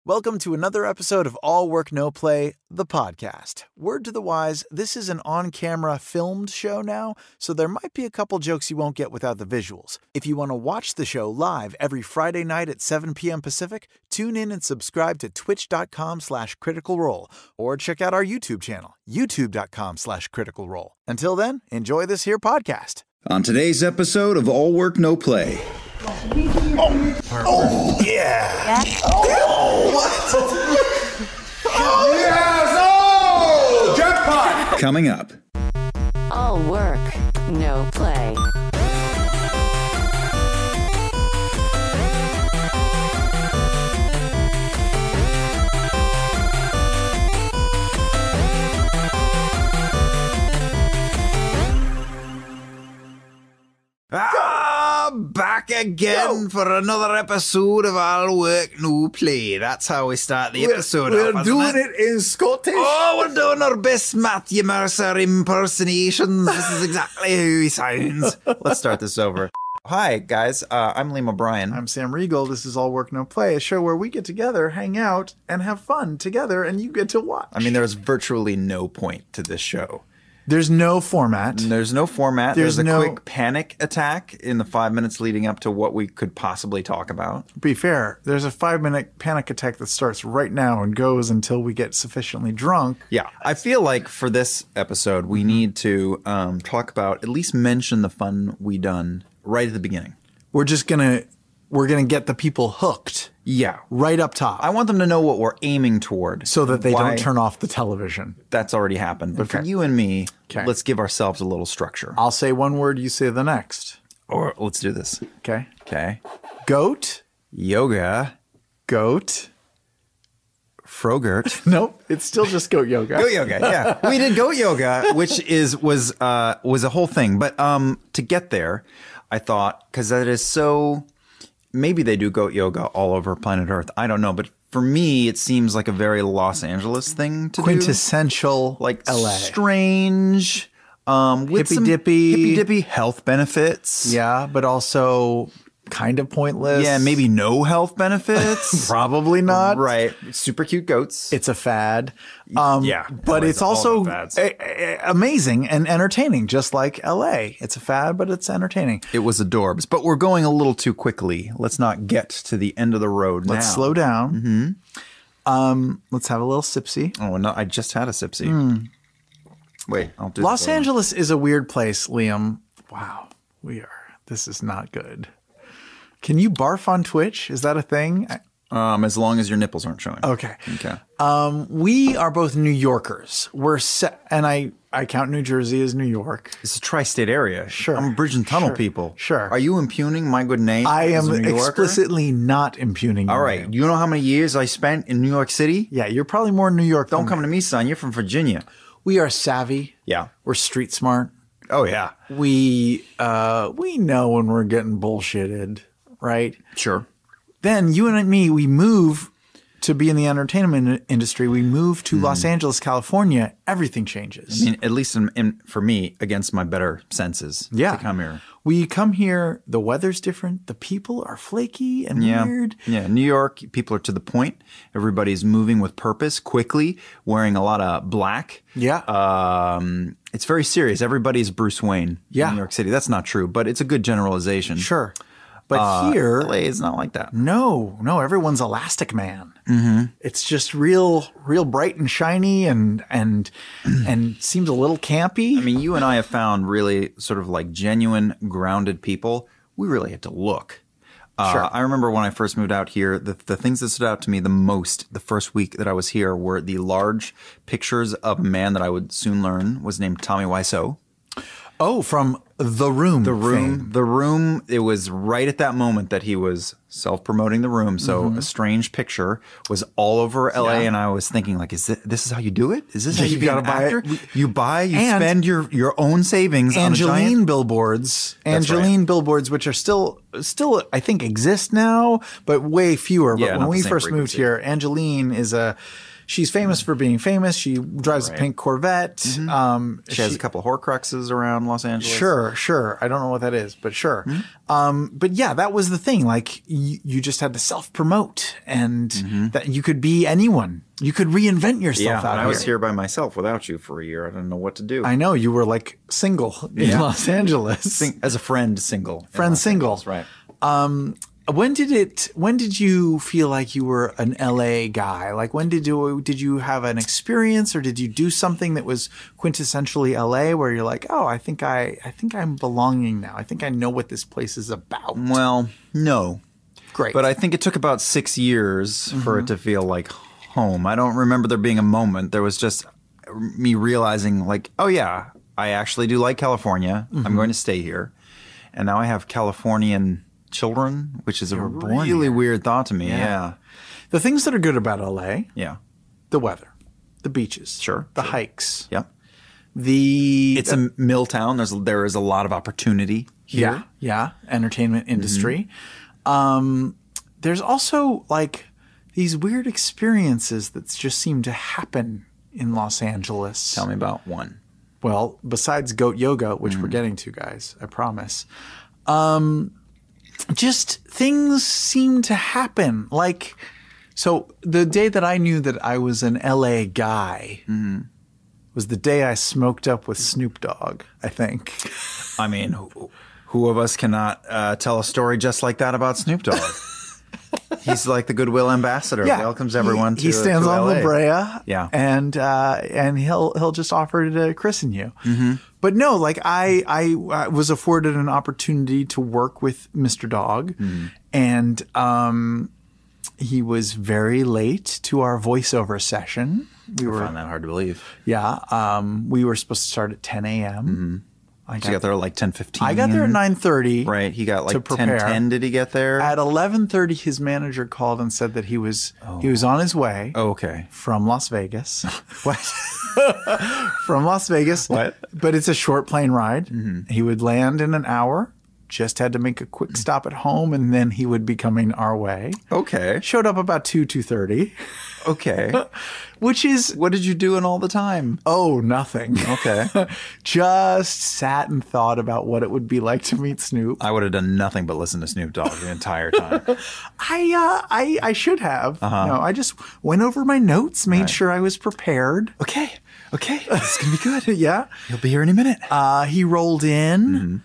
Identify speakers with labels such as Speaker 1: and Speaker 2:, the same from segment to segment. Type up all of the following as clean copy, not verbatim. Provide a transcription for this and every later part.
Speaker 1: Welcome to another episode of All Work, No Play, the podcast. Word to the wise, this is an on-camera filmed show now, so there might be a couple jokes you won't get without the visuals. If you want to watch the show live every Friday night at 7 p.m. Pacific, tune in and subscribe to twitch.com/Critical Role, or check out our YouTube channel, youtube.com/Critical Role. Until then, enjoy this here podcast.
Speaker 2: On today's episode of All Work, No Play.
Speaker 1: Oh, yeah.
Speaker 2: Yes! Oh! Jackpot! Coming up.
Speaker 3: All work, no play.
Speaker 2: Back again for another episode of All Work, No Play. That's how we start the episode.
Speaker 1: We're doing it in Scottish.
Speaker 2: Oh, we're doing our best Matthew Mercer impersonations. This is exactly how he sounds. Let's start this over. Hi, guys. I'm Liam O'Brien.
Speaker 1: I'm Sam Riegel. This is All Work, No Play, a show where we get together, hang out, and have fun together, and you get to watch.
Speaker 2: I mean, there's virtually no point to this show.
Speaker 1: There's no format.
Speaker 2: There's no format. There's a quick panic attack in the 5 minutes leading up to what we could possibly talk about.
Speaker 1: Be fair, there's a 5-minute panic attack that starts right now and goes until we get sufficiently drunk.
Speaker 2: Yeah. I feel like for this episode, we need to talk about, at least mention the fun we done right at the beginning.
Speaker 1: We're gonna get the people hooked.
Speaker 2: Yeah.
Speaker 1: Right up top.
Speaker 2: I want them to know what we're aiming toward.
Speaker 1: So that they don't turn off the television.
Speaker 2: That's already happened. But
Speaker 1: Okay.
Speaker 2: for you and me,
Speaker 1: Okay.
Speaker 2: let's give ourselves a little structure.
Speaker 1: I'll say one word, you say the next.
Speaker 2: Or let's do this.
Speaker 1: Okay.
Speaker 2: Okay.
Speaker 1: Goat.
Speaker 2: Yoga.
Speaker 1: Goat.
Speaker 2: Frogurt.
Speaker 1: Nope. It's still just goat yoga.
Speaker 2: Goat yoga, yeah. We did goat yoga, which was a whole thing. But to get there, I thought, because that is so... Maybe they do goat yoga all over planet Earth. I don't know. But for me, it seems like a very Los Angeles thing to
Speaker 1: Quintessential
Speaker 2: do. Like
Speaker 1: LA.
Speaker 2: Strange, with some hippy-dippy health benefits.
Speaker 1: Yeah, but also kind of pointless.
Speaker 2: Yeah, maybe no health benefits.
Speaker 1: Probably not.
Speaker 2: Right. Super cute goats.
Speaker 1: It's a fad.
Speaker 2: Yeah.
Speaker 1: But it's also
Speaker 2: fads.
Speaker 1: amazing and entertaining, just like LA. It's a fad, but it's entertaining.
Speaker 2: It was adorbs. But we're going a little too quickly. Let's not get to the end of the road
Speaker 1: Let's
Speaker 2: now.
Speaker 1: slow down. Mm-hmm. Let's have a little sipsy.
Speaker 2: Oh, no, I just had a sipsy. Wait, I'll do
Speaker 1: Los Angeles is a weird place, Liam. Wow. This is not good. Can you barf on Twitch? Is that a thing?
Speaker 2: As long as your nipples aren't showing.
Speaker 1: Okay.
Speaker 2: Okay.
Speaker 1: We are both New Yorkers. And I count New Jersey as New York.
Speaker 2: It's a tri-state area.
Speaker 1: Sure.
Speaker 2: I'm a bridge and tunnel
Speaker 1: Sure.
Speaker 2: people.
Speaker 1: Sure.
Speaker 2: Are you impugning my good name?
Speaker 1: I
Speaker 2: as
Speaker 1: am
Speaker 2: a New Yorker?
Speaker 1: explicitly not impugning
Speaker 2: All
Speaker 1: your
Speaker 2: right.
Speaker 1: name.
Speaker 2: You know how many years I spent in New York City?
Speaker 1: Yeah, you're probably more New York
Speaker 2: Don't
Speaker 1: than
Speaker 2: come
Speaker 1: me.
Speaker 2: to me, son. You're from Virginia.
Speaker 1: We are savvy.
Speaker 2: Yeah.
Speaker 1: We're street smart.
Speaker 2: Oh, yeah.
Speaker 1: We know when we're getting bullshitted, right?
Speaker 2: Sure.
Speaker 1: Then you and me, we move to be in the entertainment industry. We move to Los Angeles, California. Everything changes.
Speaker 2: I mean, at least for me, against my better senses to come here.
Speaker 1: We come here, the weather's different. The people are flaky and weird.
Speaker 2: Yeah, New York, people are to the point. Everybody's moving with purpose, quickly, wearing a lot of black.
Speaker 1: Yeah.
Speaker 2: It's very serious. Everybody's Bruce Wayne in New York City. That's not true, but it's a good generalization.
Speaker 1: Sure. But here,
Speaker 2: LA is not like that.
Speaker 1: no, everyone's Elastic Man. Mm-hmm. It's just real bright and shiny and seems a little campy.
Speaker 2: I mean, you and I have found really sort of like genuine, grounded people. We really had to look.
Speaker 1: Sure.
Speaker 2: I remember when I first moved out here, the things that stood out to me the most the first week that I was here were the large pictures of a man that I would soon learn was named Tommy Wiseau.
Speaker 1: Oh, from The Room.
Speaker 2: The Room. It was right at that moment that he was self-promoting The Room. So a strange picture was all over LA, and I was thinking, like, this is how you do it? Is this how you
Speaker 1: gotta
Speaker 2: be an
Speaker 1: buy
Speaker 2: actor?
Speaker 1: it.
Speaker 2: You spend your own savings on a
Speaker 1: Angeline
Speaker 2: giant...
Speaker 1: billboards.
Speaker 2: That's
Speaker 1: Angeline
Speaker 2: right.
Speaker 1: billboards, which are still I think exist now, but way fewer.
Speaker 2: Yeah,
Speaker 1: But
Speaker 2: not
Speaker 1: when
Speaker 2: the
Speaker 1: we
Speaker 2: same
Speaker 1: first moved
Speaker 2: frequency.
Speaker 1: here, Angeline is she's famous for being famous. She drives a pink Corvette.
Speaker 2: She has a couple of Horcruxes around Los Angeles.
Speaker 1: Sure. I don't know what that is, but sure. But yeah, that was the thing. Like you just had to self-promote and that you could be anyone. You could reinvent yourself out
Speaker 2: I was here by myself without you for a year. I didn't know what to do.
Speaker 1: I know you were like single in Los Angeles.
Speaker 2: As a friend, single.
Speaker 1: Friend single.
Speaker 2: Right.
Speaker 1: When did you feel like you were an LA guy? Like when did you have an experience or did you do something that was quintessentially LA where you're like, oh, I think I'm belonging now. I think I know what this place is about.
Speaker 2: Well, no.
Speaker 1: Great.
Speaker 2: But I think it took about 6 years for it to feel like home. I don't remember there being a moment. There was just me realizing like, oh yeah, I actually do like California. I'm going to stay here. And now I have Californian children, which is a really weird thought to me. Yeah.
Speaker 1: The things that are good about LA,
Speaker 2: Yeah.
Speaker 1: the weather, the beaches,
Speaker 2: Sure.
Speaker 1: the hikes,
Speaker 2: Yep.
Speaker 1: it's
Speaker 2: a mill town. There is a lot of opportunity here.
Speaker 1: Yeah, entertainment industry. There's also like these weird experiences that just seem to happen in Los Angeles.
Speaker 2: Tell me about one.
Speaker 1: Well, besides goat yoga, which we're getting to, guys, I promise. Just things seem to happen. Like, so the day that I knew that I was an LA guy was the day I smoked up with Snoop Dogg, I think.
Speaker 2: I mean, who of us cannot tell a story just like that about Snoop Dogg? He's like the goodwill ambassador. He welcomes everyone
Speaker 1: he stands on
Speaker 2: LA.
Speaker 1: La Brea.
Speaker 2: Yeah.
Speaker 1: And he'll just offer to christen you. But no, like I was afforded an opportunity to work with Mr. Dogg, and he was very late to our voiceover session.
Speaker 2: I find that hard to believe.
Speaker 1: Yeah, we were supposed to start at 10 a.m.
Speaker 2: You got there at like 10:15.
Speaker 1: I got there at 9:30.
Speaker 2: Right. He got like
Speaker 1: to prepare.
Speaker 2: 10:10. Did he get there?
Speaker 1: At 11:30, his manager called and said that he was on his way.
Speaker 2: Oh, okay.
Speaker 1: From Las Vegas.
Speaker 2: What?
Speaker 1: From Las Vegas.
Speaker 2: What?
Speaker 1: But it's a short plane ride. He would land in an hour. Just had to make a quick stop at home, and then he would be coming our way.
Speaker 2: Okay.
Speaker 1: Showed up about 2:30.
Speaker 2: Okay.
Speaker 1: Which is...
Speaker 2: What did you do in all the time?
Speaker 1: Oh, nothing.
Speaker 2: Okay.
Speaker 1: Just sat and thought about what it would be like to meet Snoop.
Speaker 2: I would have done nothing but listen to Snoop Dogg the entire time.
Speaker 1: I should have. No, I just went over my notes, made sure I was prepared.
Speaker 2: Okay. This is going to be good.
Speaker 1: Yeah.
Speaker 2: He'll be here any minute.
Speaker 1: He rolled in.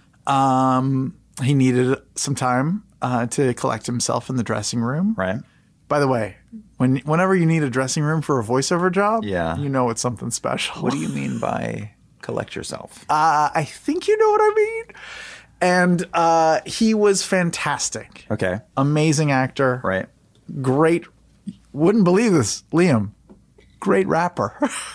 Speaker 1: He needed some time to collect himself in the dressing room.
Speaker 2: Right.
Speaker 1: By the way, whenever you need a dressing room for a voiceover job, you know it's something special.
Speaker 2: What do you mean by collect yourself?
Speaker 1: I think you know what I mean. And he was fantastic.
Speaker 2: Okay.
Speaker 1: Amazing actor.
Speaker 2: Right.
Speaker 1: Great. Wouldn't believe this, Liam. Great rapper.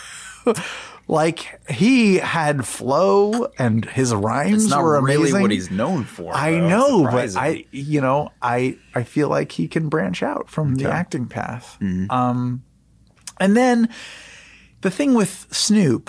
Speaker 1: Like, he had flow and his rhymes
Speaker 2: It's not
Speaker 1: were amazing.
Speaker 2: really what he's known for.
Speaker 1: I
Speaker 2: though.
Speaker 1: know,
Speaker 2: Surprising.
Speaker 1: but I feel like he can branch out from the acting path. And then the thing with Snoop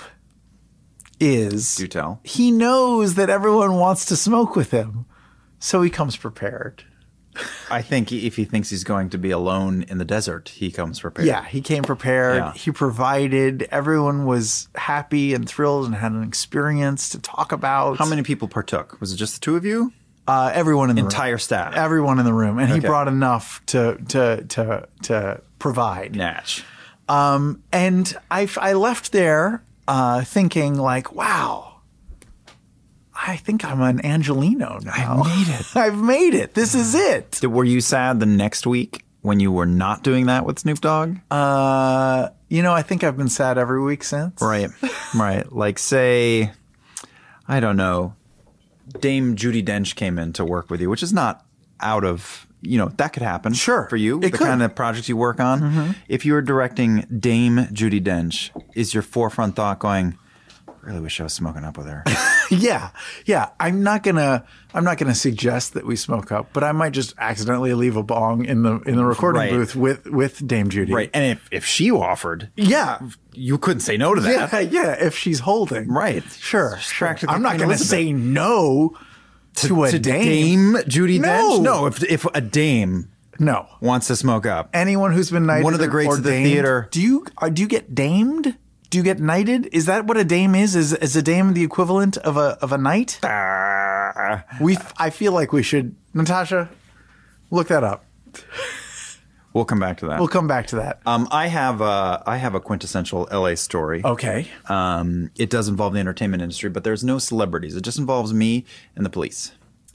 Speaker 1: is
Speaker 2: Do tell.
Speaker 1: he knows that everyone wants to smoke with him, so he comes prepared.
Speaker 2: I think if he thinks he's going to be alone in the desert, he comes prepared.
Speaker 1: Yeah, he came prepared.
Speaker 2: Yeah.
Speaker 1: He provided. Everyone was happy and thrilled and had an experience to talk about.
Speaker 2: How many people partook? Was it just the two of you?
Speaker 1: Everyone in the
Speaker 2: Entire
Speaker 1: room.
Speaker 2: staff.
Speaker 1: Everyone in the room, and he
Speaker 2: Okay.
Speaker 1: brought enough to provide.
Speaker 2: Natch.
Speaker 1: And I left there thinking like, wow. I think I'm an Angelino now.
Speaker 2: I made it.
Speaker 1: I've made it. This is it.
Speaker 2: Were you sad the next week when you were not doing that with Snoop Dogg?
Speaker 1: I think I've been sad every week since.
Speaker 2: Right. Like, say, I don't know, Dame Judi Dench came in to work with you, which is not out of, that could happen.
Speaker 1: Sure.
Speaker 2: For you,
Speaker 1: It
Speaker 2: the
Speaker 1: could.
Speaker 2: kind of projects you work on. If you were directing Dame Judi Dench, is your forefront thought going, really wish I was smoking up with her?
Speaker 1: Yeah. I'm not gonna suggest that we smoke up, but I might just accidentally leave a bong in the recording
Speaker 2: Right.
Speaker 1: booth with Dame Judy.
Speaker 2: Right. And if she offered,
Speaker 1: Yeah.
Speaker 2: you couldn't say no to that.
Speaker 1: Yeah. If she's holding.
Speaker 2: Right.
Speaker 1: Sure.
Speaker 2: practically
Speaker 1: I'm not
Speaker 2: Queen
Speaker 1: gonna
Speaker 2: Elizabeth.
Speaker 1: say no to a dame.
Speaker 2: Judi
Speaker 1: No.
Speaker 2: Dench? No, if a dame
Speaker 1: No.
Speaker 2: wants to smoke up.
Speaker 1: Anyone who's been knighted,
Speaker 2: One of the greats
Speaker 1: or
Speaker 2: of the
Speaker 1: damed,
Speaker 2: theater.
Speaker 1: Do you get damed? Do you get knighted? Is that what a dame is? Is a dame the equivalent of a knight? I feel like we should, Natasha, look that up.
Speaker 2: We'll come back to that.
Speaker 1: We'll come back to that.
Speaker 2: I have a quintessential LA story.
Speaker 1: Okay.
Speaker 2: It does involve the entertainment industry, but there's no celebrities. It just involves me and the police.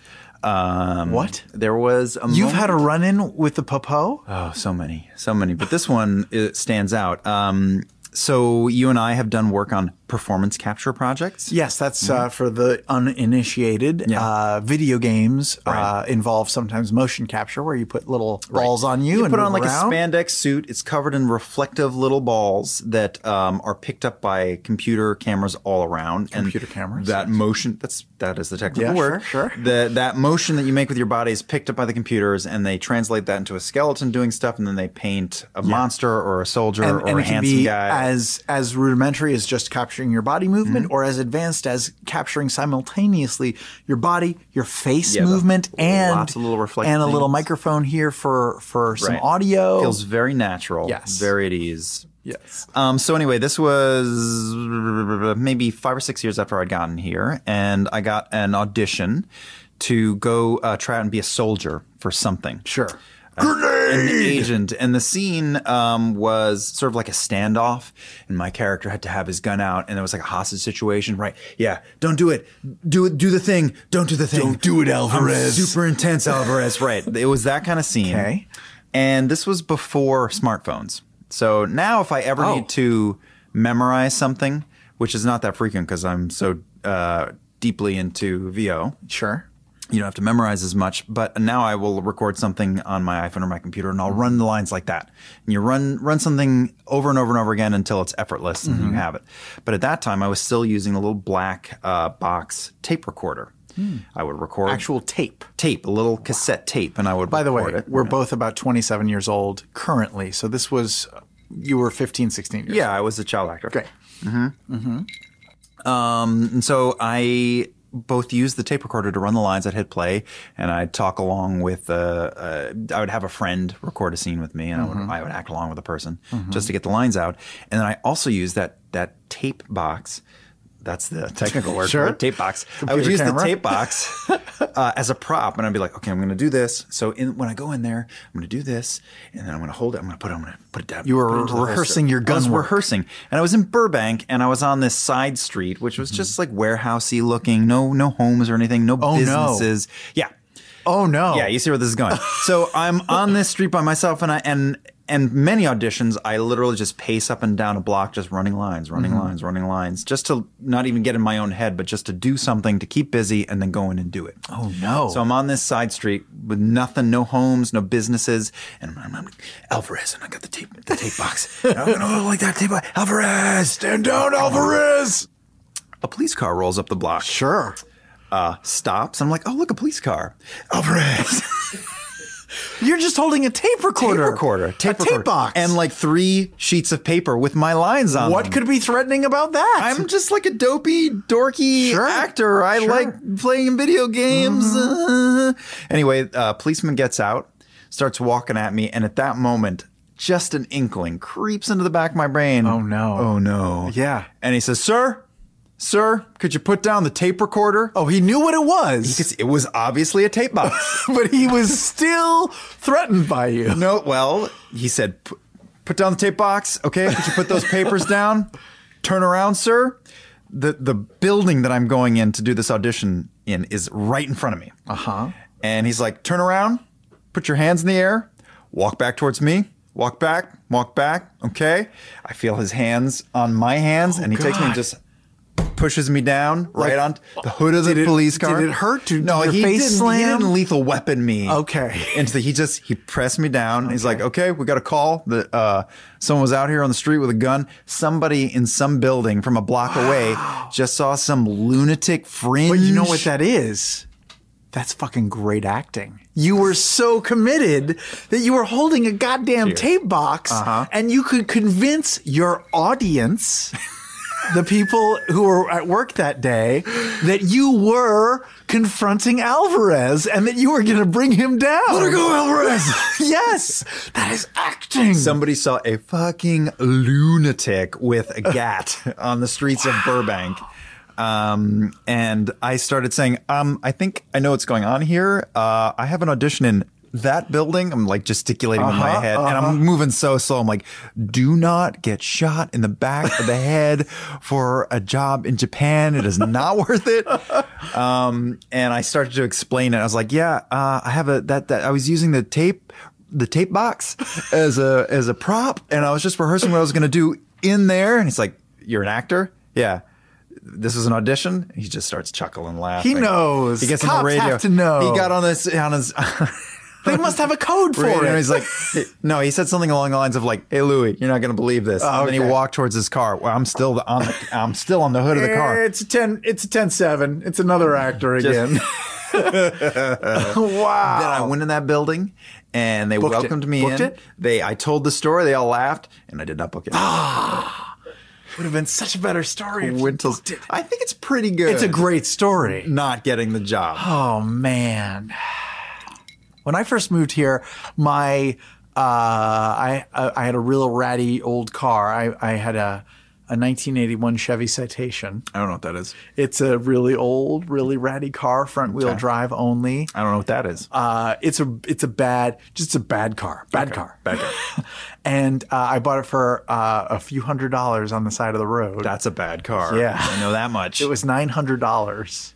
Speaker 1: What?
Speaker 2: There was a
Speaker 1: You've
Speaker 2: moment-
Speaker 1: had a run-in with the popo?
Speaker 2: Oh, so many. But this one it stands out. So you and I have done work on performance capture projects.
Speaker 1: Yes, that's for the uninitiated.
Speaker 2: Yeah.
Speaker 1: Video games
Speaker 2: Right.
Speaker 1: involve sometimes motion capture where you put little balls on you and
Speaker 2: put on
Speaker 1: move
Speaker 2: like
Speaker 1: around.
Speaker 2: a spandex suit. It's covered in reflective little balls that are picked up by computer cameras all around.
Speaker 1: Computer cameras,
Speaker 2: That motion. That is the technical
Speaker 1: Yeah,
Speaker 2: word.
Speaker 1: sure.
Speaker 2: That motion that you make with your body is picked up by the computers, and they translate that into a skeleton doing stuff, and then they paint a monster or a soldier or
Speaker 1: and
Speaker 2: a
Speaker 1: it can
Speaker 2: handsome
Speaker 1: be
Speaker 2: guy.
Speaker 1: as rudimentary as just capturing your body movement,
Speaker 2: Mm-hmm.
Speaker 1: or as advanced as capturing simultaneously your body, your face
Speaker 2: Yeah, the-
Speaker 1: movement, and
Speaker 2: lots of little reflective
Speaker 1: and a little
Speaker 2: things.
Speaker 1: microphone here for some
Speaker 2: Right.
Speaker 1: audio.
Speaker 2: Feels very natural.
Speaker 1: Yes.
Speaker 2: Very at ease.
Speaker 1: Yes.
Speaker 2: So anyway, this was maybe 5 or 6 years after I'd gotten here, and I got an audition to go try out and be a soldier for something.
Speaker 1: Sure.
Speaker 2: An agent, and the scene was sort of like a standoff, and my character had to have his gun out, and it was like a hostage situation, right? Yeah, don't do it. Do the thing. Don't do the thing.
Speaker 1: Don't do it, Alvarez.
Speaker 2: I'm super intense, Alvarez. Right. It was that kind of scene.
Speaker 1: Okay.
Speaker 2: And this was before smartphones. So now if I ever
Speaker 1: Oh.
Speaker 2: need to memorize something, which is not that frequent because I'm so deeply into VO,
Speaker 1: Sure.
Speaker 2: you don't have to memorize as much, but now I will record something on my iPhone or my computer, and I'll run the lines like that. And you run something over and over and over again until it's effortless and you have it. But at that time, I was still using a little black box tape recorder. I would record
Speaker 1: Actual tape.
Speaker 2: a little cassette tape, and I would
Speaker 1: By the way,
Speaker 2: record it.
Speaker 1: we're both about 27 years old currently. So this was, you were 15, 16 years
Speaker 2: Yeah, I was a child actor.
Speaker 1: old. Great.
Speaker 2: And so I both used the tape recorder to run the lines. I'd hit play, and I'd talk along with. I would have a friend record a scene with me, and I would act along with a person just to get the lines out. And then I also used that tape box. That's the technical word
Speaker 1: Sure.
Speaker 2: for it, tape box. I
Speaker 1: Computer
Speaker 2: would use
Speaker 1: camera.
Speaker 2: the tape box as a prop, and I'd be like, okay, I'm going to do this. So when I go in there, I'm going to do this, and then I'm going to hold it. I'm going to put it down.
Speaker 1: You were
Speaker 2: put it into the
Speaker 1: rehearsing
Speaker 2: holster.
Speaker 1: your gun
Speaker 2: I was
Speaker 1: work.
Speaker 2: rehearsing, and I was in Burbank, and I was on this side street, which was just like warehousey looking, no homes or anything, no
Speaker 1: no.
Speaker 2: businesses. Yeah.
Speaker 1: Oh, no.
Speaker 2: Yeah, you see where this is going. So I'm on this street by myself, and many auditions, I literally just pace up and down a block, just running lines, just to not even get in my own head, but just to do something to keep busy and then go in and do it.
Speaker 1: Oh, no.
Speaker 2: So I'm on this side street with nothing, no homes, no businesses, and I'm like, Alvarez, and I got the tape box. And I'm going to hold like that tape box. Alvarez, stand down, Alvarez. A police car rolls up the block.
Speaker 1: Sure.
Speaker 2: Stops. I'm like, oh, look, a police car. Alvarez.
Speaker 1: You're just holding a tape recorder.
Speaker 2: Tape
Speaker 1: tape box.
Speaker 2: and like 3 sheets of paper with my lines on
Speaker 1: What
Speaker 2: them.
Speaker 1: could be threatening about that?
Speaker 2: I'm just like a dopey, dorky
Speaker 1: Sure.
Speaker 2: actor. I
Speaker 1: Sure.
Speaker 2: like playing in video games. Anyway, policeman gets out, starts walking at me, and at that moment, just an inkling creeps into the back of my brain.
Speaker 1: Oh, no.
Speaker 2: Oh no.
Speaker 1: Yeah.
Speaker 2: And he says, Sir, could you put down the tape recorder?
Speaker 1: Oh, he knew what it was,
Speaker 2: Because it was obviously a tape box.
Speaker 1: but he was still threatened by you.
Speaker 2: No, well, he said, put down the tape box. Okay, could you put those papers down? Turn around, sir. The building that I'm going in to do this audition in is right in front of me.
Speaker 1: Uh-huh.
Speaker 2: And he's like, turn around, put your hands in the air, walk back towards me, walk back, okay? I feel his hands on my hands, and he takes me and
Speaker 1: God.
Speaker 2: just pushes me down right on the hood of the police car.
Speaker 1: Did it hurt? Did
Speaker 2: No,
Speaker 1: your
Speaker 2: he
Speaker 1: face
Speaker 2: didn't.
Speaker 1: slam?
Speaker 2: He didn't lethal weapon me.
Speaker 1: Okay.
Speaker 2: He pressed me down. He's like, okay, we got a call that someone was out here on the street with a gun. Somebody in some building from a block away just saw some lunatic fringe.
Speaker 1: But you know what that is? That's fucking great acting. You were so committed that you were holding a goddamn tape box, and you could convince your audience the people who were at work that day that you were confronting Alvarez and that you were going to bring him down.
Speaker 2: Let her go, Alvarez.
Speaker 1: Yes, that is acting.
Speaker 2: Somebody saw a fucking lunatic with a gat on the streets of Burbank. And I started saying, I think I know what's going on here. I have an audition in that building. I'm like gesticulating in my head and I'm moving so slow. I'm like, do not get shot in the back of the head for a job in Japan. It is not worth it. And I started to explain it. I was like, yeah, I have that I was using the tape box as a prop. And I was just rehearsing what I was going to do in there. And he's like, you're an actor? Yeah. This is an audition. He just starts chuckling and laughing.
Speaker 1: He knows.
Speaker 2: He gets
Speaker 1: Cops
Speaker 2: on the radio.
Speaker 1: have to know.
Speaker 2: He got on his
Speaker 1: They must have a code for
Speaker 2: radio,
Speaker 1: it.
Speaker 2: and he's like, no, he said something along the lines of like, "Hey Louis, you're not going to believe this." And then he walked towards his car. Well, I'm still on the hood of the car.
Speaker 1: It's a 10-7. It's another actor again. Wow.
Speaker 2: Then I went in that building and they welcomed me
Speaker 1: Booked
Speaker 2: in.
Speaker 1: it?
Speaker 2: I told the story. They all laughed, and I did not book it.
Speaker 1: Would have been such a better story if you booked it.
Speaker 2: I think it's pretty good.
Speaker 1: It's a great story.
Speaker 2: Not getting the job.
Speaker 1: Oh, man. When I first moved here, I had a real ratty old car. I had a 1981 Chevy Citation.
Speaker 2: I don't know what that is.
Speaker 1: It's a really old, really ratty car, front wheel drive only.
Speaker 2: I don't know what that is.
Speaker 1: It's a bad car. Bad car. And I bought it for a few $100s on the side of the road.
Speaker 2: That's a bad car.
Speaker 1: Yeah.
Speaker 2: I know that much.
Speaker 1: It was $900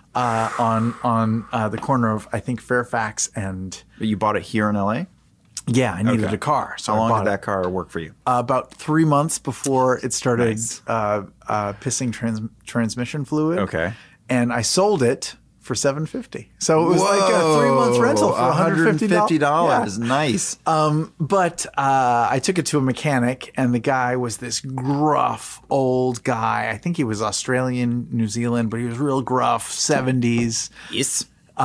Speaker 1: on the corner of, I think, Fairfax and...
Speaker 2: But you bought it here in LA?
Speaker 1: Yeah, I needed a car. So
Speaker 2: How
Speaker 1: I
Speaker 2: long
Speaker 1: bought
Speaker 2: did that car work for you?
Speaker 1: about 3 months before it started
Speaker 2: Nice.
Speaker 1: pissing transmission fluid.
Speaker 2: Okay.
Speaker 1: And I sold it for $750. So it was like a 3 month rental for $150.
Speaker 2: $150. Nice.
Speaker 1: But I took it to a mechanic, and the guy was this gruff old guy. I think he was Australian, New Zealand, but he was real gruff, 70s.
Speaker 2: Yes.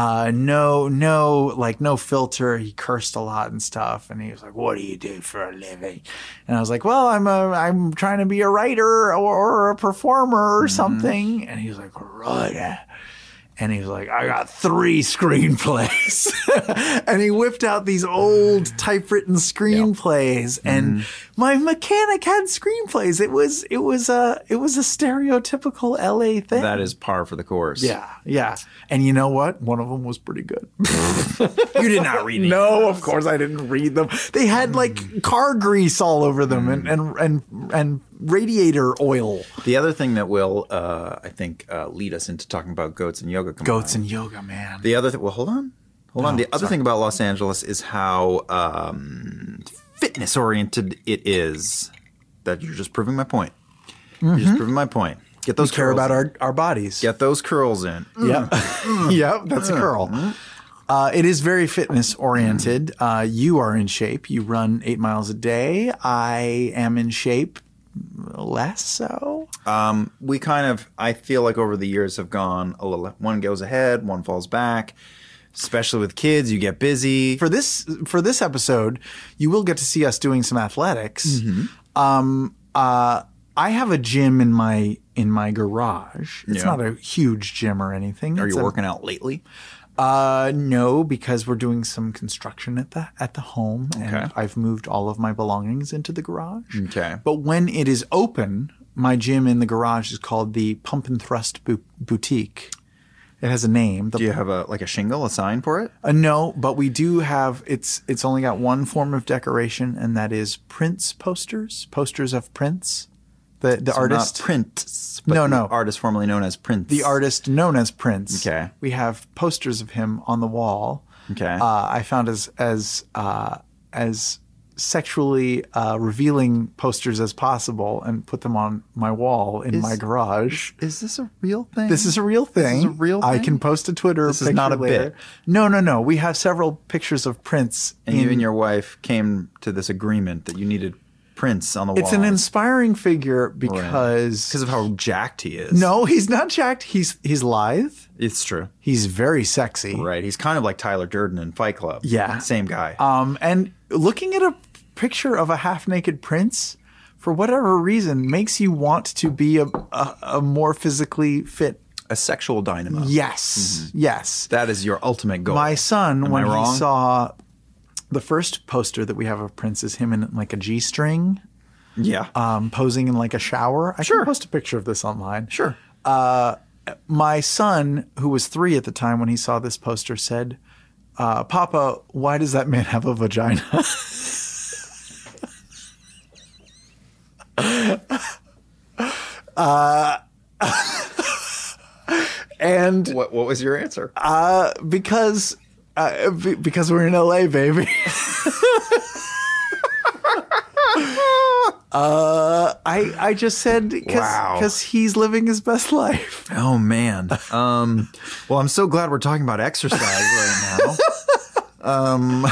Speaker 1: No filter. He cursed a lot and stuff. And he was like, "What do you do for a living?" And I was like, "Well, I'm trying to be a writer or a performer or something." And he was like, "Right." And he was like, "I got 3 screenplays." And he whipped out these old typewritten screenplays, and my mechanic had screenplays. It was a stereotypical LA thing.
Speaker 2: That is par for the course.
Speaker 1: Yeah. And you know what? One of them was pretty good.
Speaker 2: You did not read it.
Speaker 1: No, of course I didn't read them. They had like car grease all over them and radiator oil.
Speaker 2: The other thing that will, I think, lead us into talking about goats and yoga.
Speaker 1: Goats and yoga, man.
Speaker 2: The other thing. Well, hold on. The other thing about Los Angeles is how fitness oriented it is. That you're just proving my point. You're just proving my point. Get those.
Speaker 1: We care
Speaker 2: curls
Speaker 1: about
Speaker 2: in.
Speaker 1: our bodies.
Speaker 2: Get those curls in.
Speaker 1: Yep. Yep, that's a curl. It is very fitness oriented. You are in shape. You run 8 miles a day. I am in shape. Less so.
Speaker 2: We kind of, I feel like over the years have gone a little, one goes ahead, one falls back, especially with kids, you get busy.
Speaker 1: For this episode, you will get to see us doing some athletics. I have a gym in my garage. It's not a huge gym or anything.
Speaker 2: Are you working out lately?
Speaker 1: No, because we're doing some construction at the home, and I've moved all of my belongings into the garage.
Speaker 2: Okay.
Speaker 1: But when it is open, my gym in the garage is called the Pump and Thrust Boutique. It has a name.
Speaker 2: Do you have a shingle, a sign for it?
Speaker 1: No, but we do have. It's only got one form of decoration, and that is Prince posters of Prince. The artist.
Speaker 2: Not Prince. But
Speaker 1: No.
Speaker 2: The artist formerly known as Prince.
Speaker 1: The artist known as Prince.
Speaker 2: Okay.
Speaker 1: We have posters of him on the wall.
Speaker 2: Okay.
Speaker 1: I found as sexually revealing posters as possible and put them on my wall in my garage.
Speaker 2: Is this a real thing?
Speaker 1: This is a real thing.
Speaker 2: This is a real thing?
Speaker 1: I can post a Twitter
Speaker 2: This is
Speaker 1: picture
Speaker 2: not a
Speaker 1: later.
Speaker 2: bit.
Speaker 1: No. We have several pictures of Prince.
Speaker 2: And you and your wife came to this agreement that you needed Prince on the wall.
Speaker 1: It's an inspiring figure because
Speaker 2: of how jacked he is.
Speaker 1: No, he's not jacked. He's lithe.
Speaker 2: It's true.
Speaker 1: He's very sexy.
Speaker 2: Right. He's kind of like Tyler Durden in Fight Club.
Speaker 1: Yeah.
Speaker 2: Same guy.
Speaker 1: And looking at a picture of a half-naked Prince for whatever reason, makes you want to be a more physically fit.
Speaker 2: A sexual dynamo.
Speaker 1: Yes. Yes.
Speaker 2: That is your ultimate goal.
Speaker 1: My son,
Speaker 2: Am
Speaker 1: when
Speaker 2: I
Speaker 1: he
Speaker 2: wrong?
Speaker 1: saw the first poster that we have of Prince is him in like a G-string,
Speaker 2: Yeah.
Speaker 1: posing in like a shower. I
Speaker 2: Sure.
Speaker 1: can post a picture of this online.
Speaker 2: Sure.
Speaker 1: My son, who was 3 at the time when he saw this poster, said, Papa, why does that man have a vagina? And
Speaker 2: What was your answer?
Speaker 1: because we're in LA, baby. I just said
Speaker 2: Wow.
Speaker 1: because he's living his best life.
Speaker 2: Oh man. Well, I'm so glad we're talking about exercise right now.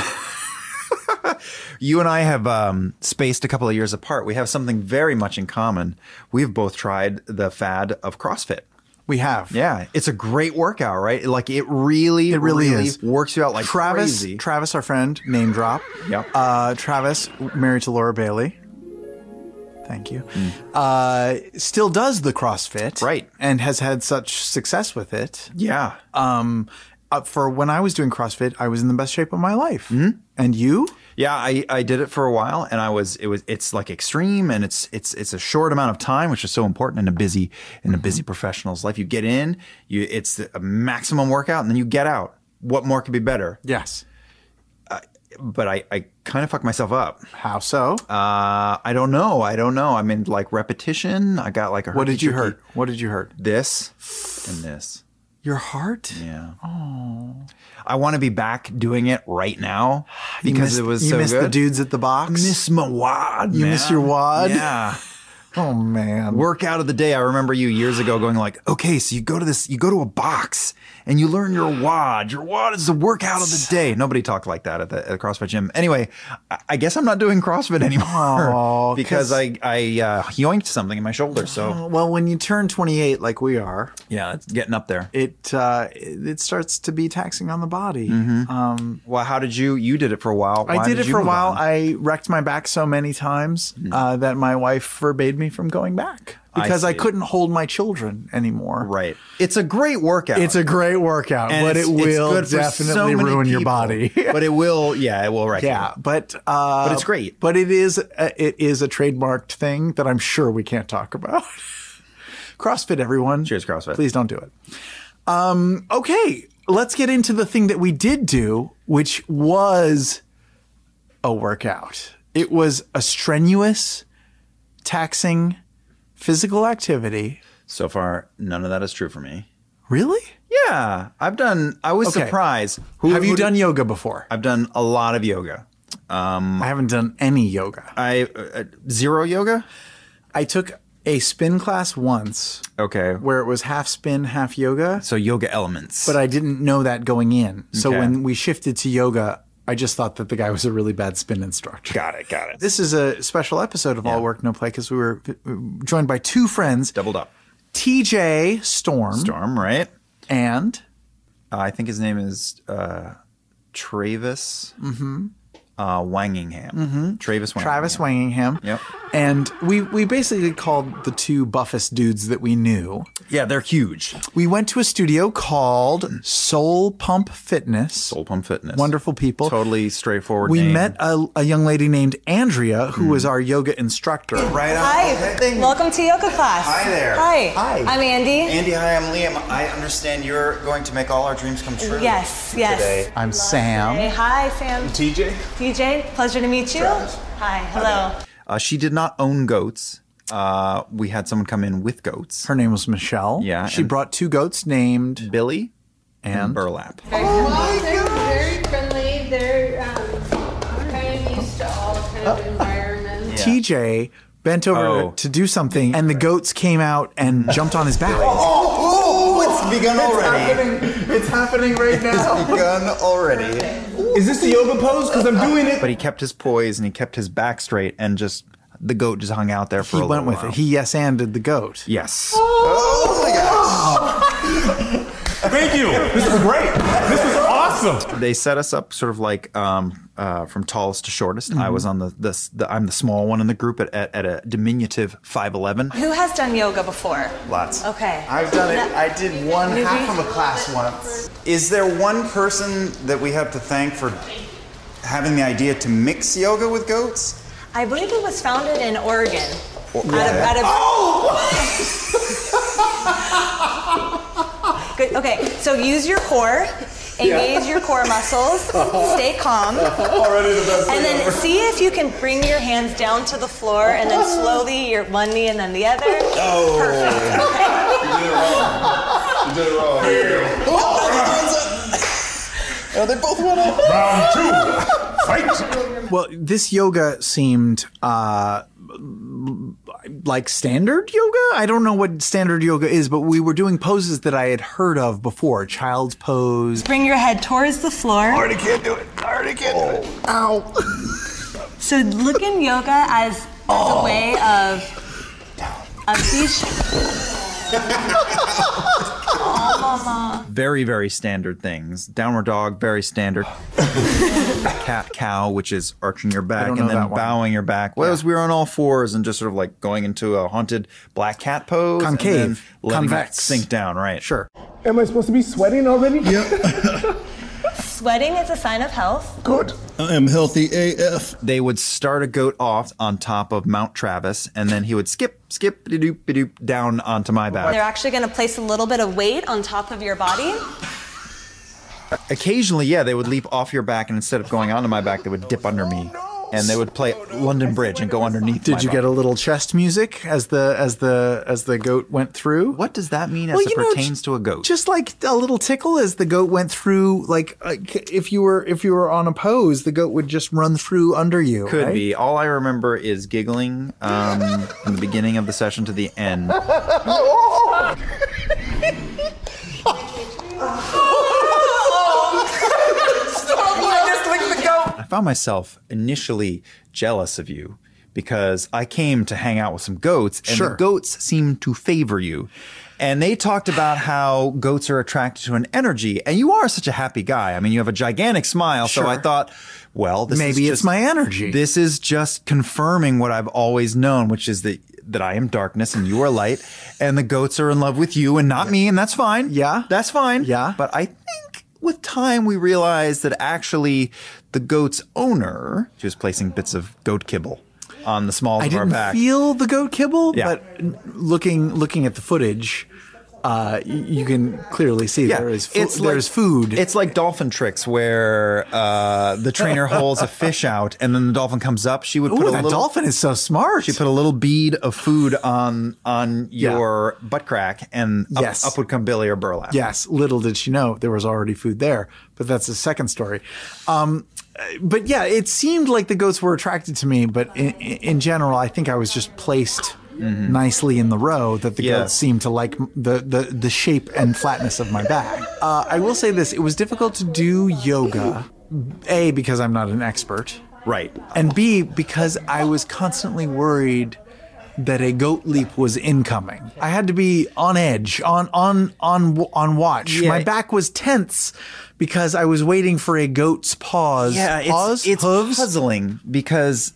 Speaker 2: You and I have spaced a couple of years apart. We have something very much in common. We've both tried the fad of CrossFit.
Speaker 1: We have.
Speaker 2: Yeah, it's a great workout, right? Like it really
Speaker 1: is.
Speaker 2: works you out like crazy.
Speaker 1: Travis, our friend, name drop.
Speaker 2: Yep.
Speaker 1: Travis, married to Laura Bailey. Thank you. Still does the CrossFit,
Speaker 2: Right.
Speaker 1: And has had such success with it.
Speaker 2: Yeah.
Speaker 1: For when I was doing CrossFit, I was in the best shape of my life. Mm-hmm. And you?
Speaker 2: Yeah, I did it for a while, and it's like extreme, and it's a short amount of time, which is so important in a busy professional's life. You get in, it's a maximum workout, and then you get out. What more could be better?
Speaker 1: Yes.
Speaker 2: But I kind of fucked myself up.
Speaker 1: How so?
Speaker 2: I don't know. I mean, like repetition. I got like a.
Speaker 1: What did you
Speaker 2: herky-jerky.
Speaker 1: hurt? What did you hurt?
Speaker 2: This and this.
Speaker 1: Your heart?
Speaker 2: Yeah. Oh. I want to be back doing it right now because it was so good.
Speaker 1: You missed the dudes at the box?
Speaker 2: Miss my wad,
Speaker 1: You
Speaker 2: man.
Speaker 1: miss your wad?
Speaker 2: Yeah.
Speaker 1: Oh, man.
Speaker 2: Workout of the day. I remember you years ago going like, okay, so you go to a box and you learn your WOD. Your WOD is the workout of the day. Nobody talked like that at the CrossFit gym. Anyway, I guess I'm not doing CrossFit anymore because I yoinked something in my shoulder. So
Speaker 1: Well, when you turn 28 like we are,
Speaker 2: yeah, it's getting up there.
Speaker 1: it starts to be taxing on the body.
Speaker 2: Well, how did you did it for a while.
Speaker 1: I
Speaker 2: Why
Speaker 1: did it
Speaker 2: you
Speaker 1: for a
Speaker 2: move
Speaker 1: while.
Speaker 2: on?
Speaker 1: I wrecked my back so many times that my wife forbade me from going back because I
Speaker 2: see.
Speaker 1: couldn't hold my children anymore.
Speaker 2: Right. It's a great workout.
Speaker 1: It's a great workout,
Speaker 2: And
Speaker 1: but it
Speaker 2: it's
Speaker 1: will
Speaker 2: good for
Speaker 1: definitely
Speaker 2: so many
Speaker 1: ruin your
Speaker 2: people.
Speaker 1: body.
Speaker 2: But it will wreck
Speaker 1: Yeah,
Speaker 2: you.
Speaker 1: but
Speaker 2: it's great.
Speaker 1: But it is a trademarked thing that I'm sure we can't talk about. CrossFit, everyone.
Speaker 2: Cheers, CrossFit.
Speaker 1: Please don't do it. Okay, let's get into the thing that we did do, which was a workout. It was a strenuous, taxing physical activity.
Speaker 2: So far, none of that is true for me.
Speaker 1: Really?
Speaker 2: Yeah, I was
Speaker 1: Okay.
Speaker 2: surprised.
Speaker 1: Have you done yoga before?
Speaker 2: I've done a lot of yoga.
Speaker 1: I haven't done any yoga.
Speaker 2: Zero yoga?
Speaker 1: I took a spin class once
Speaker 2: Okay.
Speaker 1: where it was half spin, half yoga.
Speaker 2: So yoga elements.
Speaker 1: But I didn't know that going in. So
Speaker 2: Okay.
Speaker 1: when we shifted to yoga, I just thought that the guy was a really bad spin instructor.
Speaker 2: Got it.
Speaker 1: This is a special episode of All Work No Play because we were joined by two friends,
Speaker 2: Doubled up.
Speaker 1: TJ Storm,
Speaker 2: Right?
Speaker 1: and
Speaker 2: I think his name is Travis Wangingham. Travis Wangingham.
Speaker 1: Travis Wangingham.
Speaker 2: Yep.
Speaker 1: And we basically called the two buffest dudes that we knew.
Speaker 2: Yeah, they're huge.
Speaker 1: We went to a studio called Soul Pump Fitness.
Speaker 2: Soul Pump Fitness.
Speaker 1: Wonderful people.
Speaker 2: Totally straightforward
Speaker 1: We
Speaker 2: name.
Speaker 1: met a young lady named Andrea, who was our yoga instructor.
Speaker 2: Right on.
Speaker 4: Hi, welcome to yoga class.
Speaker 2: Hi there.
Speaker 4: Hi.
Speaker 1: Hi.
Speaker 4: I'm Andy.
Speaker 2: Andy, hi, I'm Liam. I understand you're going to make all our dreams come true.
Speaker 4: Yes.
Speaker 2: Today.
Speaker 1: I'm Sam.
Speaker 4: Hey, hi, Sam.
Speaker 2: TJ?
Speaker 4: TJ, pleasure to meet you. Hi, hello.
Speaker 2: She did not own goats. We had someone come in with goats.
Speaker 1: Her name was Michelle.
Speaker 2: Yeah,
Speaker 1: She
Speaker 2: and-
Speaker 1: brought two goats named
Speaker 2: Billy
Speaker 1: and
Speaker 2: Burlap.
Speaker 5: They're very friendly. They're kind of used to all kind of environments.
Speaker 1: TJ bent over
Speaker 2: Oh.
Speaker 1: to do something, and the goats came out and jumped on his back.
Speaker 2: Oh, it's begun already.
Speaker 1: It's happening right now.
Speaker 2: Begun already.
Speaker 6: Is this the yoga pose? Because I'm doing it.
Speaker 2: But he kept his poise and he kept his back straight and just the goat just hung out there for
Speaker 1: He
Speaker 2: a
Speaker 1: went
Speaker 2: little
Speaker 1: with
Speaker 2: while.
Speaker 1: it. He yes-anded the goat.
Speaker 2: Yes. Oh my gosh.
Speaker 6: Thank you. This is great. This is awesome.
Speaker 2: They set us up sort of like from tallest to shortest. I was on I'm the small one in the group at a diminutive 5'11".
Speaker 4: Who has done yoga before?
Speaker 2: Lots.
Speaker 4: Okay.
Speaker 1: I've done it. I did one
Speaker 4: Newbie?
Speaker 1: half of a class once.
Speaker 2: Is there one person that we have to thank for having the idea to mix yoga with goats?
Speaker 4: I believe it was founded in Oregon. Good. Okay, so use your core, engage your core muscles, stay calm,
Speaker 6: Already the best
Speaker 4: and then see if you can bring your hands down to the floor and then slowly your one knee and then the other.
Speaker 6: Oh.
Speaker 4: Perfect. Okay.
Speaker 6: You did it wrong. Here you go.
Speaker 2: Oh, they both went up.
Speaker 6: Round 2. Fight.
Speaker 1: Well, this yoga seemed like standard yoga. I don't know what standard yoga is, but we were doing poses that I had heard of before. Child's pose.
Speaker 4: Bring your head towards the floor.
Speaker 6: Already can't do it. Already can't do it. Ow.
Speaker 4: So look in yoga as a way of these. Oh, mama.
Speaker 2: Very, very standard things. Downward dog, very standard. Cat cow, which is arching your back
Speaker 1: don't
Speaker 2: and
Speaker 1: know
Speaker 2: then
Speaker 1: that one.
Speaker 2: bowing your back. Whereas we were on all fours and just sort of like going into a haunted black cat pose.
Speaker 1: Concave.
Speaker 2: And then letting
Speaker 1: Convex.
Speaker 2: that sink down, right?
Speaker 1: Sure.
Speaker 6: Am I supposed to be sweating already? Yeah.
Speaker 4: Sweating is a sign of health.
Speaker 6: Good.
Speaker 7: I am healthy AF.
Speaker 2: They would start a goat off on top of Mount Travis, and then he would skip down onto my back.
Speaker 4: They're actually going to place a little bit of weight on top of your body.
Speaker 2: Occasionally, yeah, they would leap off your back, and instead of going onto my back, they would dip under me, and they would play London Bridge and go underneath.
Speaker 1: Did you get a little chest music as the goat went through?
Speaker 2: What does that mean as
Speaker 1: Well,
Speaker 2: it
Speaker 1: you know,
Speaker 2: pertains to a goat?
Speaker 1: Just like a little tickle as the goat went through. Like if you were on a pose, the goat would just run through under you.
Speaker 2: Could
Speaker 1: right?
Speaker 2: be. All I remember is giggling from the beginning of the session to the end. I found myself initially jealous of you because I came to hang out with some goats, and
Speaker 1: Sure.
Speaker 2: the goats seemed to favor you. And they talked about how goats are attracted to an energy, and you are such a happy guy. I mean, you have a gigantic smile, so
Speaker 1: Sure.
Speaker 2: I thought, well, this
Speaker 1: Maybe
Speaker 2: is
Speaker 1: it's
Speaker 2: just,
Speaker 1: my energy.
Speaker 2: This is just confirming what I've always known, which is that I am darkness and you are light, and the goats are in love with you and not me, and that's fine.
Speaker 1: Yeah.
Speaker 2: That's fine.
Speaker 1: Yeah.
Speaker 2: But I think with time we realized that actually the goat's owner, she was placing bits of goat kibble on the smalls
Speaker 1: I
Speaker 2: of our
Speaker 1: didn't
Speaker 2: back.
Speaker 1: feel the goat kibble,
Speaker 2: Yeah.
Speaker 1: but looking at the footage, you can clearly see there is there's food.
Speaker 2: It's like dolphin tricks where the trainer holds a fish out and then the dolphin comes up. She would put
Speaker 1: Ooh,
Speaker 2: a
Speaker 1: that
Speaker 2: little
Speaker 1: dolphin is so smart.
Speaker 2: She put a little bead of food on your butt crack, and
Speaker 1: Yes.
Speaker 2: up would come Billy or Burlap.
Speaker 1: Yes, little did she know there was already food there, but that's a second story. But yeah, it seemed like the goats were attracted to me, but in general, I think I was just placed nicely in the row that the
Speaker 2: Yeah.
Speaker 1: goats seemed to like the shape and flatness of my back. I will say this, it was difficult to do yoga, A, because I'm not an expert,
Speaker 2: Right.
Speaker 1: and B, because I was constantly worried that a goat leap was incoming. I had to be on edge, on watch.
Speaker 2: Yeah.
Speaker 1: My back was tense because I was waiting for a goat's paws.
Speaker 2: Yeah,
Speaker 1: paws,
Speaker 2: it's
Speaker 1: hooves.
Speaker 2: puzzling because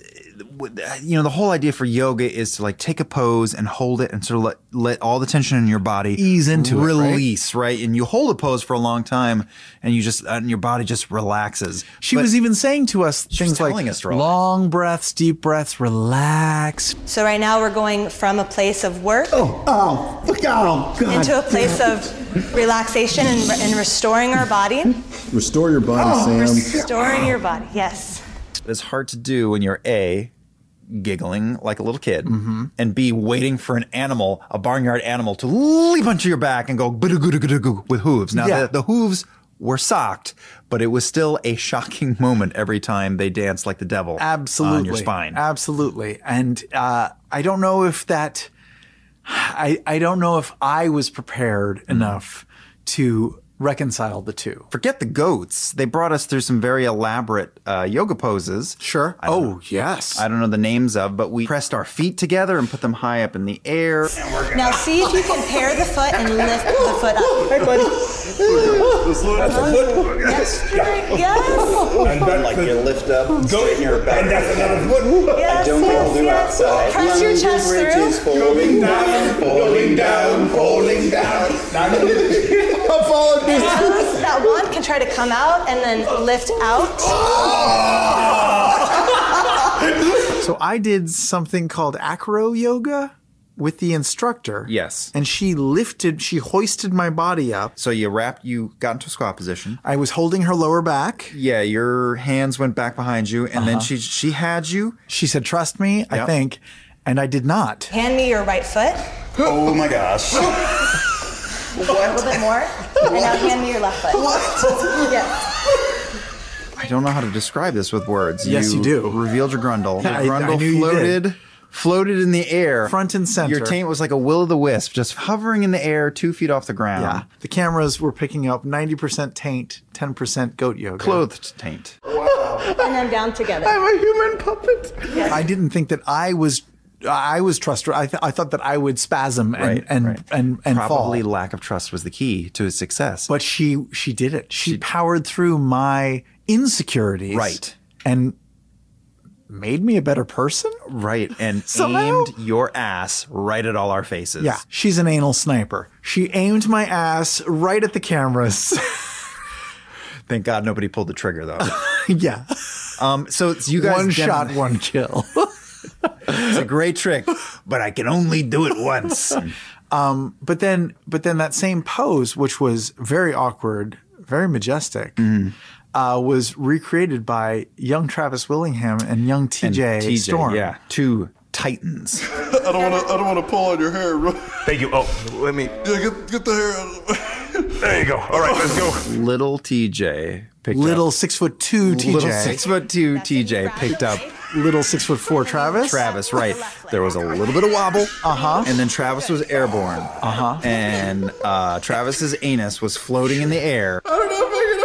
Speaker 2: the whole idea for yoga is to like take a pose and hold it and sort of let all the tension in your body
Speaker 1: Ease into it, right?
Speaker 2: release, right? And you hold a pose for a long time, and your body just relaxes.
Speaker 1: She
Speaker 2: But
Speaker 1: was even saying to us
Speaker 2: was
Speaker 1: things like
Speaker 2: telling us to relax.
Speaker 1: long breaths, deep breaths, relax.
Speaker 4: So right now we're going from a place of work
Speaker 7: Oh, God.
Speaker 4: into a place of relaxation and restoring our body.
Speaker 7: Restore your body, Sam.
Speaker 4: Restoring your body, yes.
Speaker 2: it's hard to do when you're A, giggling like a little kid, and B, waiting for an animal, a barnyard animal, to leap onto your back and go "Boo-doo-goo-doo-goo" with hooves. Now,
Speaker 1: Yeah.
Speaker 2: the hooves were socked, but it was still a shocking moment every time they danced like the devil
Speaker 1: Absolutely.
Speaker 2: on your spine.
Speaker 1: Absolutely. And I don't know if that, I don't know if I was prepared enough to reconcile the two.
Speaker 2: Forget the goats. They brought us through some very elaborate yoga poses.
Speaker 1: Sure. Oh, yes.
Speaker 2: I don't know the names of, but we pressed our feet together and put them high up in the air.
Speaker 4: Now see if you can pair the foot and lift the foot up. Hey, buddy. Yes. Yes.
Speaker 8: And then, like, you lift up, straighten your back.
Speaker 6: And that's another foot.
Speaker 4: Yes,
Speaker 8: don't
Speaker 4: yes,
Speaker 8: do
Speaker 4: yes.
Speaker 8: outside.
Speaker 4: Press your chest
Speaker 8: Bridges
Speaker 4: through.
Speaker 8: falling down, falling down, falling down.
Speaker 4: Yes, that one can try to come out and then lift out.
Speaker 1: So I did something called acro yoga with the instructor.
Speaker 2: Yes.
Speaker 1: And she hoisted my body up.
Speaker 2: So you got into a squat position.
Speaker 1: I was holding her lower back.
Speaker 2: Yeah, your hands went back behind you, and then she had you.
Speaker 1: She said, trust me, I
Speaker 2: Yep.
Speaker 1: think. And I did not.
Speaker 4: Hand me your right foot.
Speaker 8: Oh my gosh.
Speaker 4: A little bit more. And now hand me your left foot. What? Yes.
Speaker 2: I don't know how to describe this with words.
Speaker 1: Yes, you do.
Speaker 2: Revealed your grundle. Your
Speaker 1: I
Speaker 2: grundle
Speaker 1: knew you did.
Speaker 2: floated in the air.
Speaker 1: Front and center.
Speaker 2: Your taint was like a will-o'-the-wisp, just hovering in the air 2 feet off the ground.
Speaker 1: Yeah. The cameras were picking up 90% taint, 10% goat yoga.
Speaker 2: Clothed taint.
Speaker 4: And then down together.
Speaker 1: I'm a human puppet. I didn't think that I was trustworthy. I thought that I would spasm and
Speaker 2: Probably
Speaker 1: fall.
Speaker 2: lack of trust was the key to his success.
Speaker 1: But she did it. She powered through my insecurities.
Speaker 2: Right.
Speaker 1: And made me a better person?
Speaker 2: Right, and
Speaker 1: Somehow?
Speaker 2: aimed your ass right at all our faces.
Speaker 1: Yeah. She's an anal sniper. She aimed my ass right at the cameras.
Speaker 2: Thank God nobody pulled the trigger, though.
Speaker 1: Yeah.
Speaker 2: So you guys...
Speaker 1: One shot, one kill.
Speaker 2: It's a great trick, but I can only do it once.
Speaker 1: But then that same pose, which was very awkward, very majestic, was recreated by young Travis Willingham and young TJ Storm.
Speaker 2: Yeah, two titans.
Speaker 7: I don't want to pull on your hair.
Speaker 6: Thank you. Oh, let me.
Speaker 7: Yeah, get the hair out of the
Speaker 6: There you go. All right, let's go.
Speaker 2: Little TJ picked
Speaker 1: Little
Speaker 2: up.
Speaker 1: 6'2" TJ.
Speaker 2: Little 6'2" TJ picked up
Speaker 1: Little 6'4" Travis.
Speaker 2: Travis, right. There was a little bit of wobble. And then Travis was airborne. And Travis's anus was floating in the air.
Speaker 7: I don't know if I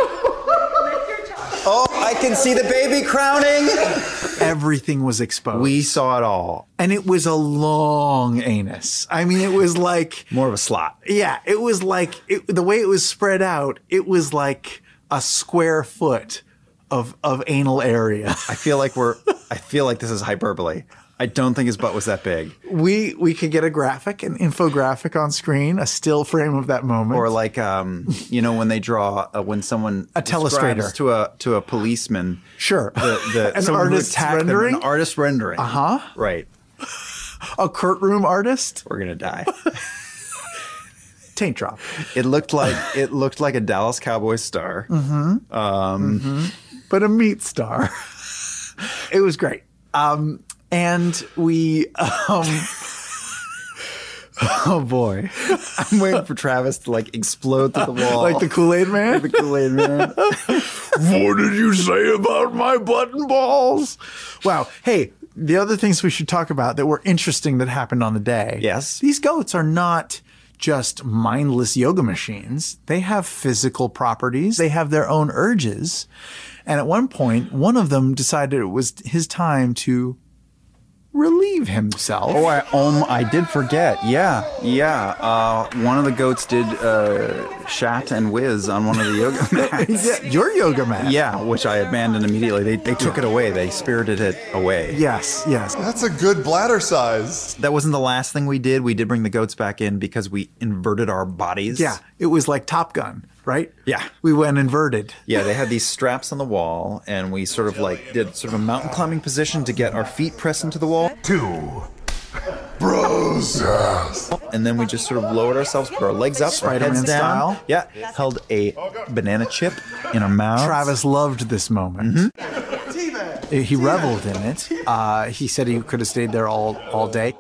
Speaker 2: Oh, I can see the baby crowning.
Speaker 1: Everything was exposed.
Speaker 2: We saw it all.
Speaker 1: And it was a long anus. I mean, it was like...
Speaker 2: More of a slot.
Speaker 1: Yeah, it was like... the way it was spread out, it was like a square foot of anal area.
Speaker 2: I feel like this is hyperbole. I don't think his butt was that big.
Speaker 1: We could get an infographic on screen, a still frame of that moment.
Speaker 2: Or like, when they draw, when someone
Speaker 1: A telestrator.
Speaker 2: describes to a policeman.
Speaker 1: Sure. An
Speaker 2: someone who
Speaker 1: artist's
Speaker 2: attacked them,
Speaker 1: rendering?
Speaker 2: an artist rendering. Right.
Speaker 1: A court room artist?
Speaker 2: We're going to die.
Speaker 1: Taint drop.
Speaker 2: It looked like a Dallas Cowboys star.
Speaker 1: But a meat star. It was great. And we, oh boy.
Speaker 2: I'm waiting for Travis to like explode through the wall.
Speaker 1: Like the Kool-Aid man?
Speaker 2: The Kool-Aid man.
Speaker 1: What did you say about my button balls? Wow. Hey, the other things we should talk about that were interesting that happened on the day.
Speaker 2: Yes.
Speaker 1: These goats are not just mindless yoga machines. They have physical properties. They have their own urges. And at one point, one of them decided it was his time to relieve himself.
Speaker 2: Oh, I did forget. Yeah. One of the goats did shat and whiz on one of the yoga mats.
Speaker 1: Yeah, your yoga mat.
Speaker 2: Yeah, which I abandoned immediately. They took it away. They spirited it away.
Speaker 1: Yes.
Speaker 7: That's a good bladder size.
Speaker 2: That wasn't the last thing we did. We did bring the goats back in because we inverted our bodies.
Speaker 1: Yeah. It was like Top Gun, right?
Speaker 2: Yeah.
Speaker 1: We went inverted.
Speaker 2: Yeah, they had these straps on the wall, and we sort of like did sort of a mountain climbing position to get our feet pressed into the wall.
Speaker 6: 2.
Speaker 7: Bros.
Speaker 2: And then we just sort of lowered ourselves, put our legs up, our
Speaker 1: Spider-Man
Speaker 2: heads down.
Speaker 1: style.
Speaker 2: Yeah, held a banana chip in our mouth.
Speaker 1: Travis loved this moment. He reveled in it. He said he could have stayed there all day.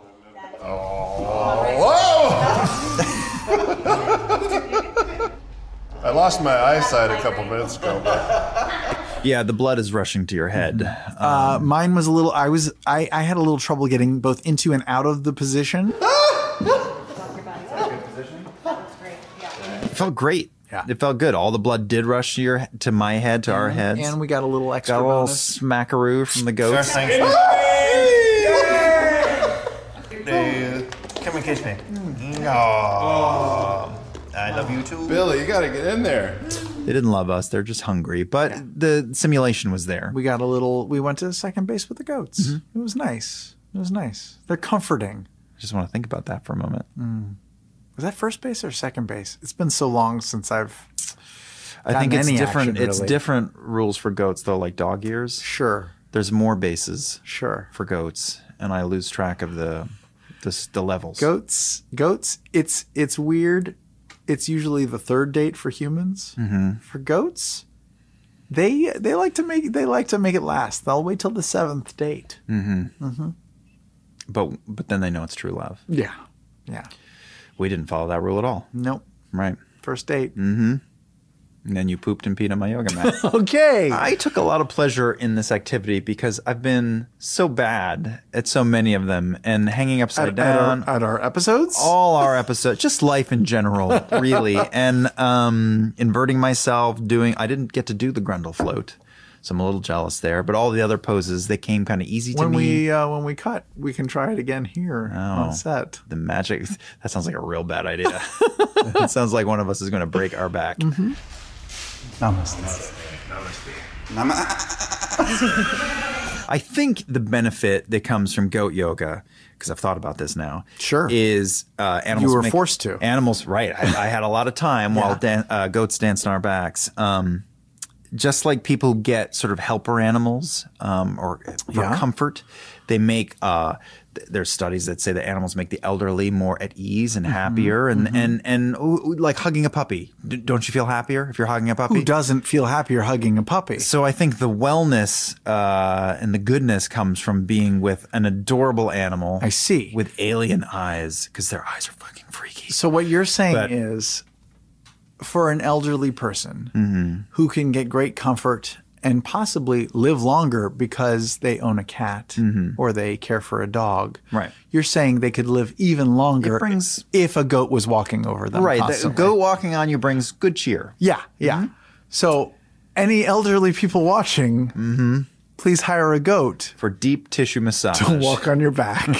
Speaker 7: I lost my eyesight a couple minutes ago.
Speaker 2: Yeah, the blood is rushing to your head.
Speaker 1: Mine was a little. I had a little trouble getting both into and out of the position.
Speaker 2: It felt great.
Speaker 1: Yeah.
Speaker 2: It felt good. All the blood did rush to my head, to our heads.
Speaker 1: And we got a little extra
Speaker 2: got a little
Speaker 1: bonus.
Speaker 2: smackaroo from the goats.
Speaker 6: Hey, come and kiss me. Aww. I love you too.
Speaker 7: Billy, you got to get in there.
Speaker 2: They didn't love us. They're just hungry. But the simulation was there.
Speaker 1: We went to second base with the goats.
Speaker 2: Mm-hmm.
Speaker 1: It was nice. They're comforting.
Speaker 2: I just want to think about that for a moment.
Speaker 1: Was that first base or second base? It's been so long since I've
Speaker 2: I think it's
Speaker 1: any
Speaker 2: different.
Speaker 1: action,
Speaker 2: It's
Speaker 1: really.
Speaker 2: different rules for goats, though, like dog years.
Speaker 1: Sure.
Speaker 2: There's more bases
Speaker 1: Sure.
Speaker 2: for goats, and I lose track of the levels.
Speaker 1: Goats, it's weird. It's usually the third date for humans. Mm-hmm. For goats, they like to make it last. They'll wait till the seventh date.
Speaker 2: But then they know it's true love.
Speaker 1: Yeah.
Speaker 2: We didn't follow that rule at all.
Speaker 1: Nope.
Speaker 2: Right.
Speaker 1: First date.
Speaker 2: And then you pooped and peed on my yoga mat.
Speaker 1: Okay.
Speaker 2: I took a lot of pleasure in this activity because I've been so bad at so many of them, and hanging upside down.
Speaker 1: At our episodes?
Speaker 2: All our episodes, just life in general, really, and inverting myself. I didn't get to do the Grundle float, so I'm a little jealous there. But all the other poses, they came kind of easy to me.
Speaker 1: When we cut, we can try it again here on set.
Speaker 2: The magic, that sounds like a real bad idea. It sounds like one of us is going to break our back. I think the benefit that comes from goat yoga, because I've thought about this now, is animals.
Speaker 1: You were forced to.
Speaker 2: Animals, right? I had a lot of time while goats danced on our backs. Just like people get sort of helper animals or for comfort, they make. There's studies that say that animals make the elderly more at ease and happier, and like hugging a puppy. Don't you feel happier if you're hugging a puppy?
Speaker 1: Who doesn't feel happier hugging a puppy?
Speaker 2: So I think the wellness and the goodness comes from being with an adorable animal.
Speaker 1: I see.
Speaker 2: With alien eyes, because their eyes are fucking freaky.
Speaker 1: So what you're saying is, for an elderly person who can get great comfort and possibly live longer because they own a cat or they care for a dog,
Speaker 2: right?
Speaker 1: You're saying they could live even longer if a goat was walking over them.
Speaker 2: Right,
Speaker 1: constantly.
Speaker 2: the goat walking on you brings good cheer.
Speaker 1: Yeah. So so any elderly people watching, please hire a goat
Speaker 2: for deep tissue massage
Speaker 1: to walk on your back.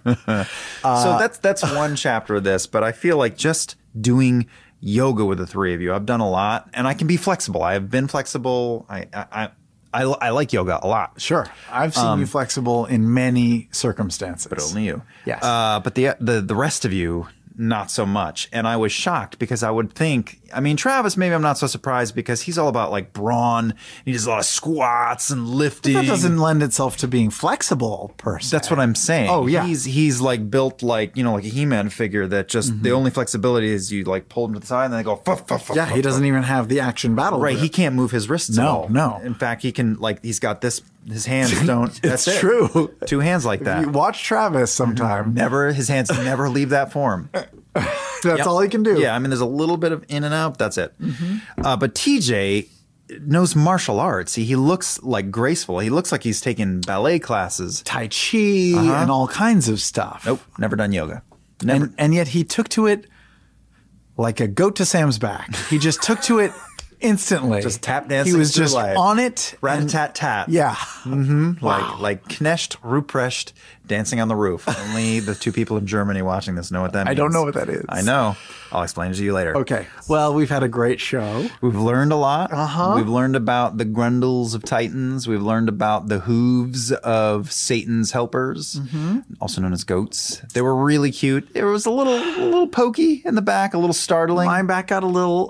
Speaker 2: So that's one chapter of this, but I feel like just doing yoga with the three of you, I've done a lot, and I can be flexible. I have been flexible. I like yoga a lot.
Speaker 1: Sure, I've seen you flexible in many circumstances,
Speaker 2: but only you.
Speaker 1: Yes.
Speaker 2: But the rest of you, not so much. And I was shocked because I would think, I mean, Travis, maybe I'm not so surprised because he's all about like brawn. He does a lot of squats and lifting.
Speaker 1: But that doesn't lend itself to being flexible per se.
Speaker 2: That's what I'm saying.
Speaker 1: Oh, yeah.
Speaker 2: He's like built like, like a He-Man figure that just the only flexibility is you like pull him to the side and then they go,
Speaker 1: yeah, he doesn't even have the action battle.
Speaker 2: Right.
Speaker 1: grip.
Speaker 2: He can't move his wrists at all.
Speaker 1: No.
Speaker 2: In fact, he can he's got this, his hands don't. That's
Speaker 1: It's
Speaker 2: it.
Speaker 1: true.
Speaker 2: Two hands like that.
Speaker 1: You watch Travis sometime.
Speaker 2: His hands never leave that form.
Speaker 1: That's all he can do.
Speaker 2: Yeah, I mean, there's a little bit of in and out. That's it. But TJ knows martial arts. He looks like graceful. He looks like he's taken ballet classes,
Speaker 1: Tai Chi, and all kinds of stuff.
Speaker 2: Nope, never done yoga. Never.
Speaker 1: And yet he took to it like a goat to Sam's back. He just took to it instantly.
Speaker 2: Just tap dancing.
Speaker 1: He was
Speaker 2: through
Speaker 1: just
Speaker 2: life.
Speaker 1: on it.
Speaker 2: Rat-a-tat-tat.
Speaker 1: Yeah.
Speaker 2: Like Knecht Ruprecht dancing on the roof. Only the two people in Germany watching this know what that means.
Speaker 1: I don't know what that is.
Speaker 2: I know. I'll explain it to you later.
Speaker 1: Okay. Well, we've had a great show.
Speaker 2: We've learned a lot. We've learned about the Grundles of Titans. We've learned about the hooves of Satan's helpers, also known as goats. They were really cute. It was a little pokey in the back, a little startling.
Speaker 1: My back got a little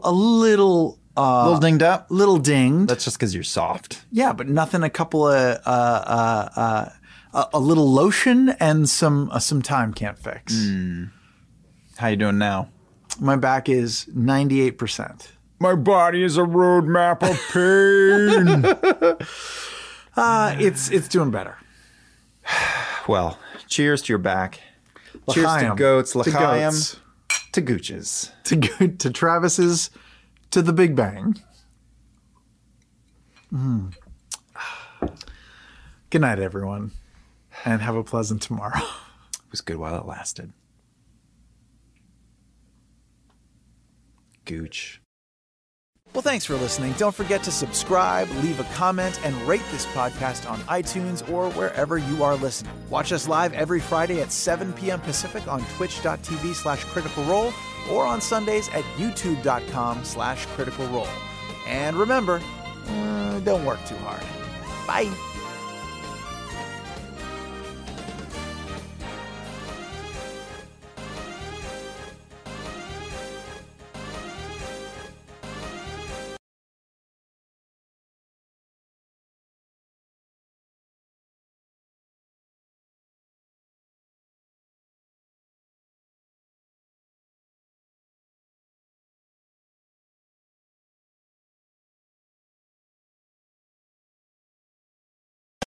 Speaker 2: dinged up.
Speaker 1: Little dinged.
Speaker 2: That's just because you're soft.
Speaker 1: Yeah, but nothing. A couple of a little lotion and some time can't fix.
Speaker 2: How you doing now?
Speaker 1: My back is 98%.
Speaker 2: My body is a roadmap of pain.
Speaker 1: It's doing better.
Speaker 2: Well, cheers to your back. Cheers to
Speaker 1: L'chaim.
Speaker 2: goats.
Speaker 1: To
Speaker 2: L'chaim.
Speaker 1: goats.
Speaker 2: To gooches.
Speaker 1: To Travis's, to the Big Bang. Good night, everyone, and have a pleasant tomorrow.
Speaker 2: It was good while it lasted. Gooch.
Speaker 1: Well, thanks for listening. Don't forget to subscribe, leave a comment, and rate this podcast on iTunes or wherever you are listening. Watch us live every Friday at 7 p.m. Pacific on twitch.tv/Critical Role or on Sundays at youtube.com/Critical Role. And remember, don't work too hard. Bye.